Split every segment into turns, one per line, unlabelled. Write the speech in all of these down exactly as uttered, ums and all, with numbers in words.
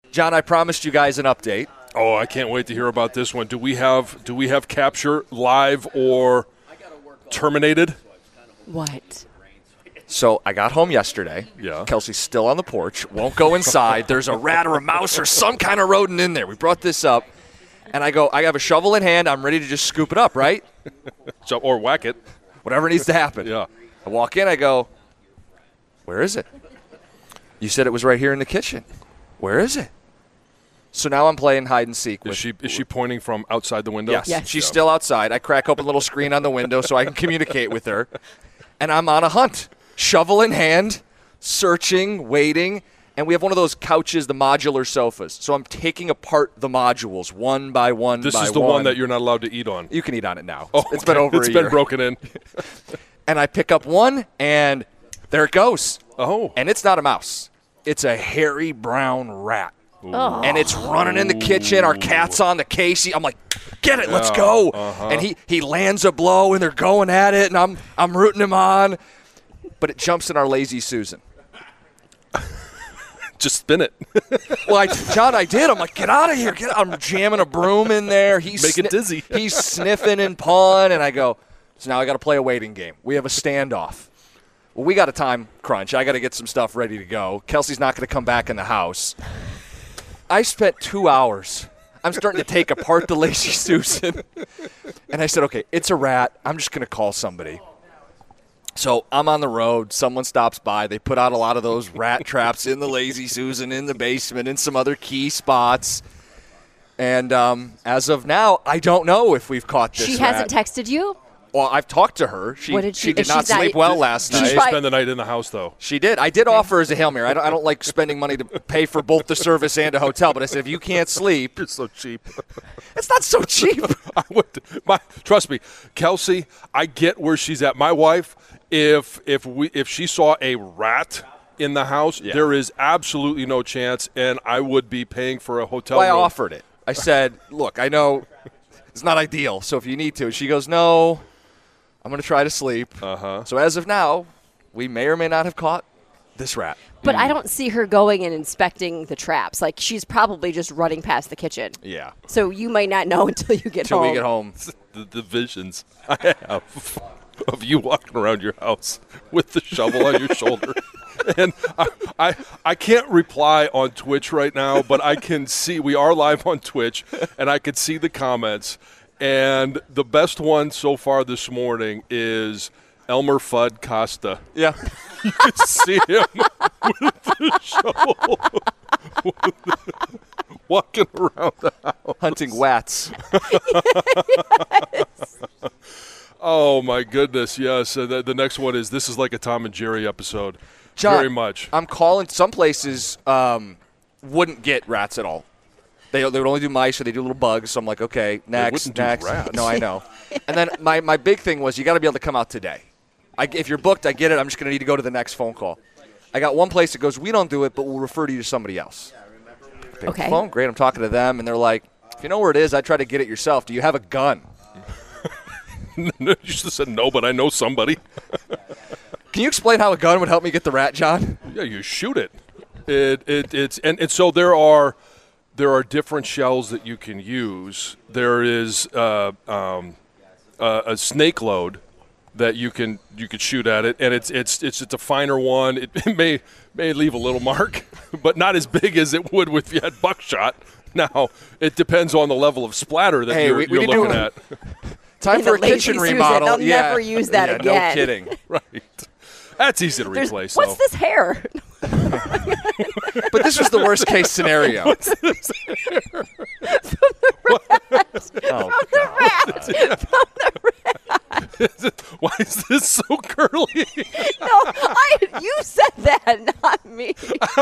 John, I promised you guys an update.
Oh, I can't wait to hear about this one. Do we have do we have capture live or terminated?
What?
So I got home yesterday.
Yeah.
Kelsey's still on the porch, won't go inside. There's a rat or a mouse or some kind of rodent in there. We brought this up, and I go, I have a shovel in hand. I'm ready to just scoop it up, right?
So, or whack it.
Whatever needs to happen.
Yeah.
I walk in, I go, where is it? You said it was right here in the kitchen. Where is it? So now I'm playing hide and seek. With,
Is she is she pointing from outside the window?
Yes.
Yes.
She's
Yeah.
still outside. I crack open a little screen on the window so I can communicate with her. And I'm on a hunt. Shovel in hand, searching, waiting. And we have one of those couches, the modular sofas. So I'm taking apart the modules one by one
This
by
is the
one.
one that you're not allowed to eat on.
You can eat on it now.
Oh,
It's been
okay.
over
It's
a
been
year.
broken in.
And I pick up one, and there it goes.
Oh.
And it's not a mouse. It's a hairy brown rat.
Oh.
And it's running in the kitchen. Our cat's on the Casey. I'm like, get it, let's
Yeah,
go.
uh-huh.
And he, he lands a blow, and they're going at it, and I'm I'm rooting him on. But it jumps in our Lazy Susan.
Just spin it.
Well, I, John, I did. I'm like, get out of here. Get I'm jamming a broom in there. He's
Make it dizzy.
He's sniffing and pawing, and I go, so now I got to play a waiting game. We have a standoff. Well, we got a time crunch. I got to get some stuff ready to go. Kelsey's not going to come back in the house. I spent two hours. I'm starting to take apart the Lazy Susan. And I said, okay, it's a rat. I'm just going to call somebody. So I'm on the road. Someone stops by. They put out a lot of those rat traps in the Lazy Susan, in the basement, in some other key spots. And um, as of now, I don't know if we've caught this
She
rat.
hasn't texted you?
Well, I've talked to her. She,
What did she-
did
if
not
she's not-
sleep well last
Did
night.
she
Right.
spend the night in the house, though?
She did. I did offer her as a Hail Mary. I don't, I don't like spending money to pay for both the service and a hotel, but I said, if you can't sleep,
You're so cheap.
it's not so cheap.
I would, my, trust me, Kelsey, I get where she's at. My wife, if if we if she saw a rat in the house,
Yeah.
there is absolutely no chance, and I would be paying for a hotel
Well, I
room.
offered it. I said, look, I know it's not ideal, so if you need to. She goes, no, I'm going to try to sleep.
Uh-huh.
So as of now, we may or may not have caught this rat.
But I don't see her going and inspecting the traps. Like, she's probably just running past the kitchen.
Yeah.
So you might not know until you get
Until
home.
we get home.
The, the visions I have of you walking around your house with the shovel on your shoulder. And I, I I can't reply on Twitch right now, but I can see we are live on Twitch, and I can see the comments. And the best one so far this morning is Elmer Fudd Costa.
Yeah.
You can see him with the shovel walking around the house.
Hunting wats.
Oh, my goodness, yes. Uh, the, the next one is this is like a Tom and Jerry episode.
John,
Very much.
I'm calling. Some places um, wouldn't get rats at all. They, they would only do mice or they do little bugs. So I'm like, okay, next,
wouldn't do
next.
rats.
No, I know. And then my, my big thing was you got to be able to come out today. I, if you're booked, I get it. I'm just going to need to go to the next phone call. I got one place that goes, we don't do it, but we'll refer to you to somebody else. Pick up the
Okay.
phone, great. I'm talking to them, and they're like, if you know where it is, I'd try to get it yourself. Do you have a gun?
You should have said no, but I know somebody.
Can you explain how a gun would help me get the rat, John?
Yeah, you shoot it. It it it's and, and so there are there are different shells that you can use. There is uh, um, uh, a snake load that you can you could shoot at it, and it's it's it's it's a finer one. It, it may may leave a little mark, but not as big as it would if you had buckshot. Now it depends on the level of splatter that
Hey,
you're,
we- we
you're
need to-
looking at.
Time
In
for
the
a kitchen
Lazy Susan,
remodel.
they'll
yeah.
never use that
yeah,
again.
No kidding.
Right. That's easy to
There's-
replace.
What's
though.
this hair?
But this was the worst case scenario. oh,
Why is this so curly?
No, I. You said that, not me.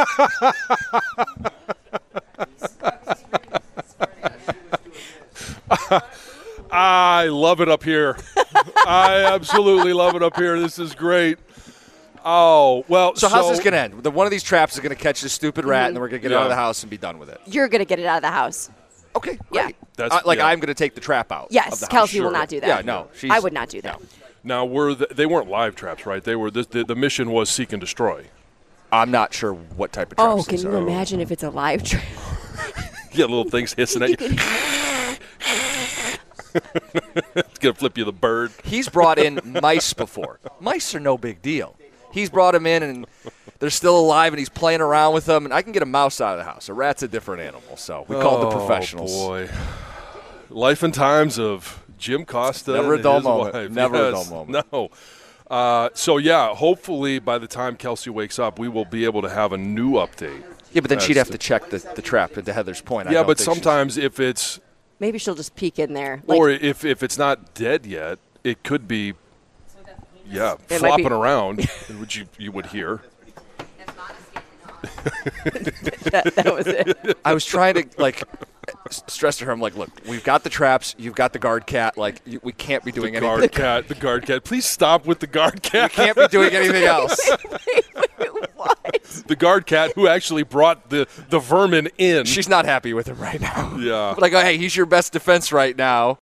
I love it up here. I absolutely love it up here. This is great. Oh, well.
So, how's this going to end? The, one of these traps is going to catch this stupid rat, and then we're going to get it
Yeah.
out of the house and be done with it.
You're gonna get it out of the house.
Okay,
Yeah.
great.
That's-
Uh, like,
yeah.
I'm going to take the trap out.
Yes,
of the house.
Kelsey will
Sure.
not do that.
Yeah, no. She's,
I would not do that.
Now, were the, they weren't live traps, right? They were. The, the, the mission was seek and destroy.
I'm not sure what type of traps
Oh, can
these
you
are.
imagine if it's a live trap?
You get little things hissing at you. It's going to flip you the bird.
He's brought in mice before. Mice are no big deal. He's brought them in, and they're still alive, and he's playing around with them. And I can get a mouse out of the house. A rat's a different animal, so we called
oh,
the professionals.
Oh, boy. Life and times of Jim Costa
Never a
and
dull
his
moment.
wife.
Never
yes,
a dull moment.
No. Uh, so, yeah, hopefully by the time Kelsey wakes up, we will be able to have a new update.
Yeah, but then
As
she'd have
to-
to check the, the trap into Heather's point. I
Yeah,
don't
but
think she's-
sometimes if it's
Maybe she'll just peek in there. Like,
or if, if it's not dead yet, it could be, yeah,
It might be-
flopping around, which you, you would hear.
that, that was it.
I was trying to, like, s- stress to her, I'm like, look, we've got the traps. You've got the guard cat. Like, you, we can't be doing
The
anything.
guard cat, the guard cat. Please stop with the guard cat.
Can't be doing anything else.
What?
The guard cat who actually brought the, the vermin in.
She's not happy with him right now.
Yeah.
But I go, hey, he's your best defense right now.